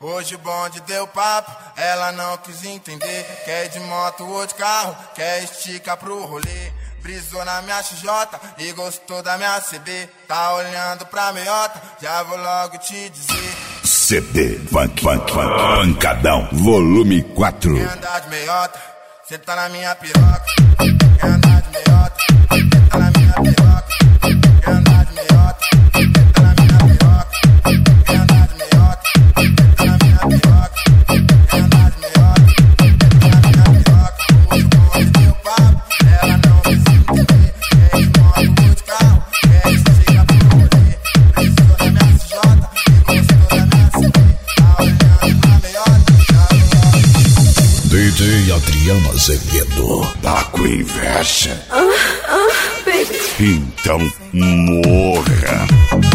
Hoje o bonde deu papo, ela não quis entender. Quer de moto ou de carro, quer estica pro rolê. Brisou na minha XJ e gostou da minha CB. Tá olhando pra meiota, já vou logo te dizer. CD Pancadão, volume 4. Quer andar de meiota, cê tá na minha piroca. Quer andar de meiota, cê tá na minha piroca. Quer andar de meiota, cê tá na minha piroca. Quer andar de meiota, cê tá na minha piroca. Quer andar de meiota, cê tá na minha piroca. Hoje o bonde deu papo, ela não quis entender. Quer de moto ou de carro, quer estica pro rolê. Precisou da minha CJ e gostou da minha CB. Tá olhando pra meiota, já vou logo. DJ Adriano Azevedo, tá com inveja? Baby. Então morra.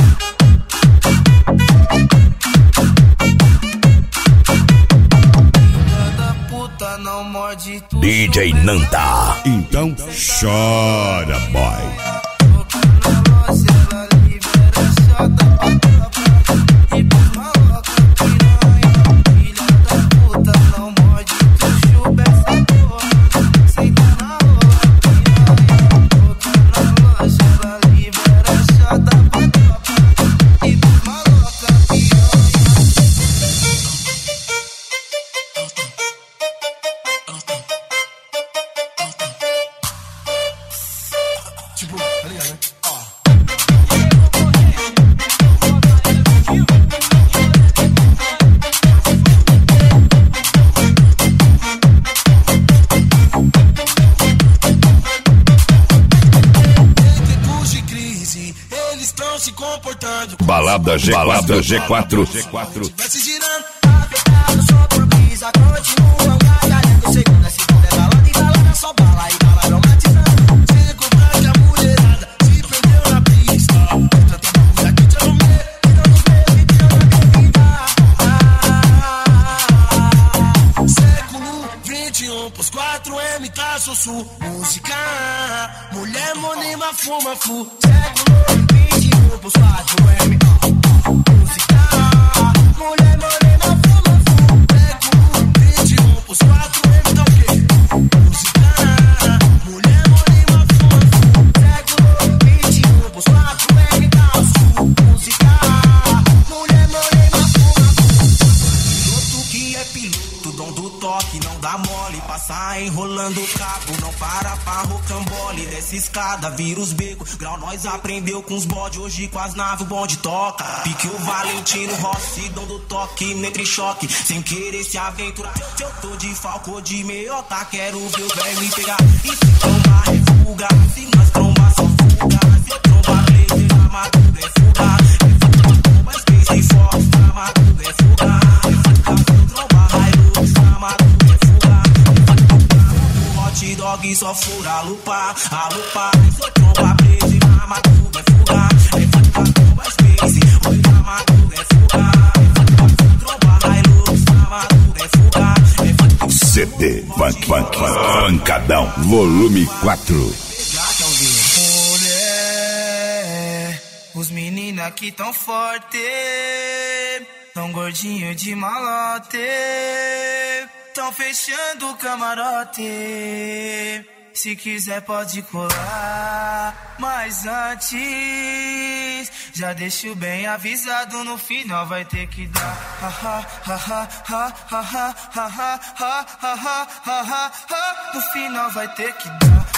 Não morde DJ Nanda, então chora, boy. Balada G4. Vai se girando, afetado só por brisa. Continuam gargalhando, segunda, segunda é balada e balada só bala e bala traumatizando. Chegou pra que a mulherada se prendeu na pista. Tanta música que te arrumei, tirando os meus e tirando a bebida. Século 21 pros 4M tá sussu. Música, mulher monima fuma fu. Século 21 pros 4M. Mulher morena fuma fumo. Século 21 pros 4M tá o quê? Música. Mulher morena fuma fumo. Século 21 pros 4M tá o sul. Música. Mulher morena fuma fumo. Piloto que é piloto, dom do toque, não dá mole. Passar enrolando o cabo, não para rocambole. Desce escada, vira os becos. Grau nós aprendeu com os bode, hoje com as naves o bonde toca. Pique o Valentino Rossi, dom do toque, entre choque. Sem querer se aventurar, se eu tô de falco de meiota, quero ver o velho me pegar. E se trombar é fuga, se nós trombar só fuga. Se trombar blazer, na madura é fuga. Se trombar space e force, na madura é fuga. Se trombar Hilux, na madura é fuga. O hot dog só fura a lupa. Se trombar blazer, na madura é fuga. Se trombar space, oi, na madura é fuga. Se trombar Hilux, na madura é fuga. CD Pancadão, volume 4. Mulher, os meninos aqui tão forte, tão gordinho de malote, tão fechando o camarote. Se quiser pode colar, mas antes já deixo bem avisado, no final vai ter que dar. No final vai ter que dar.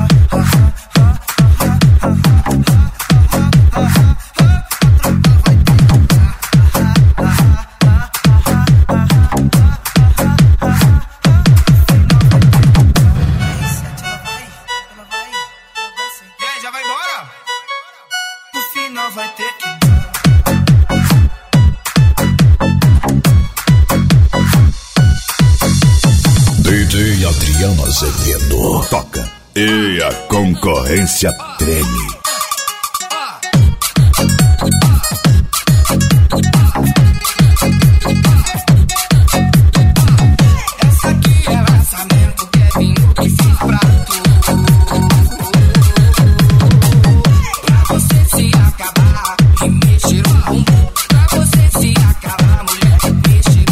Vai ter que DJ Adriano Azevedo toca e a concorrência treme. Essa aqui é lançamento, que é vinho que fiz pra tu. Pra você se acabar e mexer o bumbum. Pra você se acabar, mulher, mexer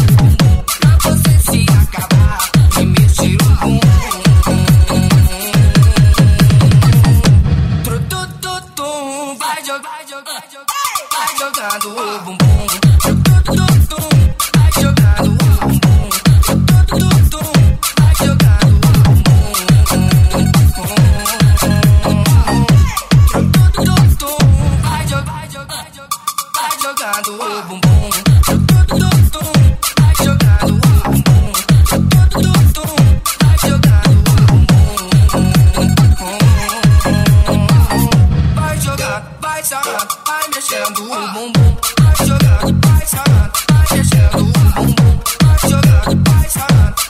Vai jogando, vai sarrando, vai mexendo o bumbum. Vai jogando, vai sarrando,